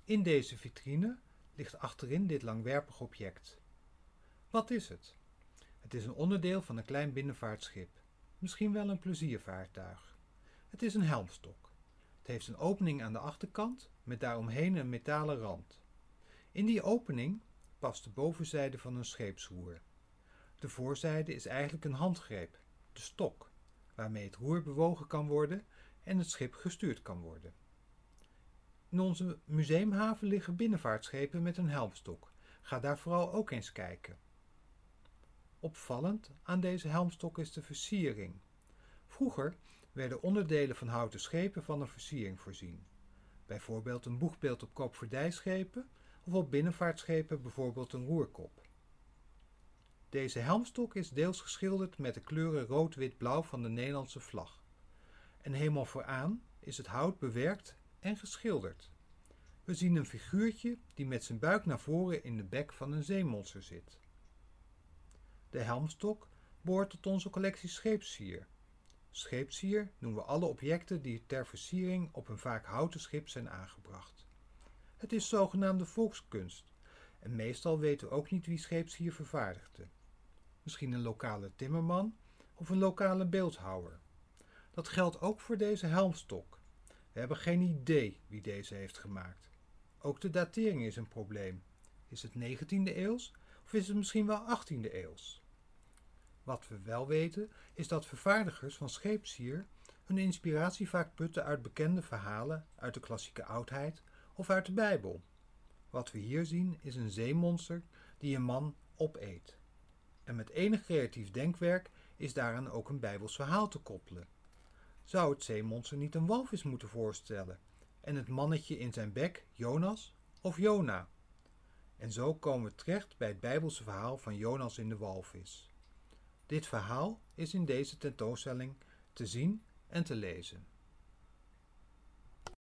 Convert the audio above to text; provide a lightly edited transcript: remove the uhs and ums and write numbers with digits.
In deze vitrine ligt achterin dit langwerpig object. Wat is het? Het is een onderdeel van een klein binnenvaartschip, misschien wel een pleziervaartuig. Het is een helmstok. Het heeft een opening aan de achterkant met daaromheen een metalen rand. In die opening past de bovenzijde van een scheepsroer. De voorzijde is eigenlijk een handgreep, de stok, waarmee het roer bewogen kan worden en het schip gestuurd kan worden. In onze museumhaven liggen binnenvaartschepen met een helmstok. Ga daar vooral ook eens kijken. Opvallend aan deze helmstok is de versiering. Vroeger werden onderdelen van houten schepen van een versiering voorzien. Bijvoorbeeld een boegbeeld op koopvaardijschepen of op binnenvaartschepen bijvoorbeeld een roerkop. Deze helmstok is deels geschilderd met de kleuren rood, wit, blauw van de Nederlandse vlag. En helemaal vooraan is het hout bewerkt en geschilderd. We zien een figuurtje die met zijn buik naar voren in de bek van een zeemonster zit. De helmstok behoort tot onze collectie scheepssier. Scheepssier noemen we alle objecten die ter versiering op een vaak houten schip zijn aangebracht. Het is zogenaamde volkskunst en meestal weten we ook niet wie scheepssier vervaardigde. Misschien een lokale timmerman of een lokale beeldhouwer. Dat geldt ook voor deze helmstok. We hebben geen idee wie deze heeft gemaakt. Ook de datering is een probleem. Is het 19e eeuws of is het misschien wel 18e eeuws? Wat we wel weten is dat vervaardigers van scheepssier hun inspiratie vaak putten uit bekende verhalen uit de klassieke oudheid of uit de Bijbel. Wat we hier zien is een zeemonster die een man opeet. En met enig creatief denkwerk is daaraan ook een Bijbels verhaal te koppelen. Zou het zeemonster niet een walvis moeten voorstellen en het mannetje in zijn bek Jonas of Jona? En zo komen we terecht bij het Bijbelse verhaal van Jonas in de walvis. Dit verhaal is in deze tentoonstelling te zien en te lezen.